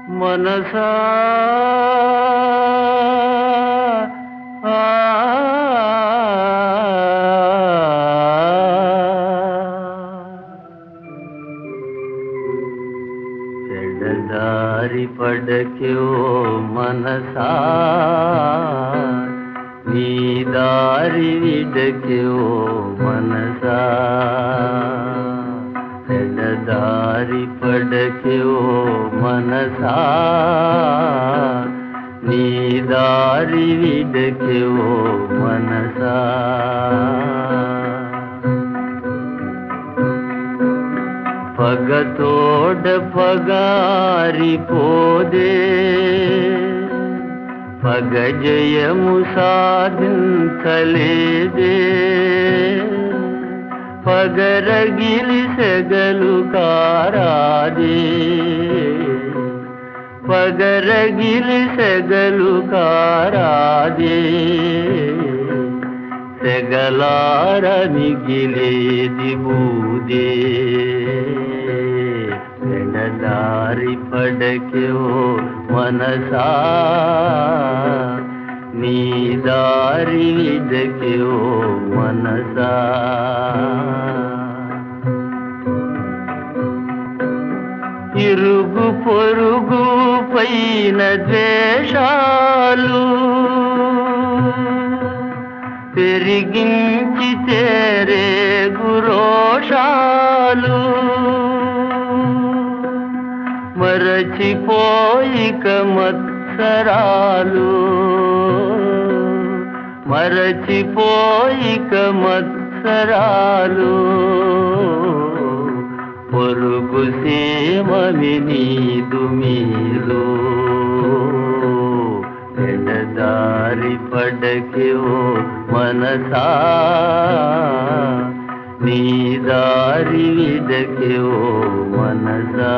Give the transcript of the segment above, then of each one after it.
మనసా చెడదారి పడక్యో మనసా నీ దారి విడక్యో మనసా చెడదారి పడక్యో మనసా నీ దారి విడక్యో మనసా పగతోడ పగారిపోదే పగజయము సాధించలేదే పగరగిలి సెగలు కారాదే పగరగిలి సెగలు కారాదే సెగలార మిగిలేది బూదే ఎడదారి పడక్యో మనసా నీ దారి విడక్యో మనసా ఇరుగు పొరుగు పైన ద్వేషాలు పెరిగించి తేరే గురోషాలు మరచిపోయిక మత్సరాలు మరచిపోయిక మత్సరాలు పొరుగు సీమమి నీదు మీలు ఎడదారి పడక్యో మనసా నీ దారి విడక్యో మనసా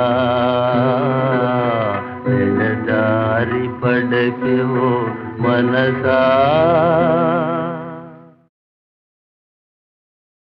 ఎడదారి పడక్యో మనసా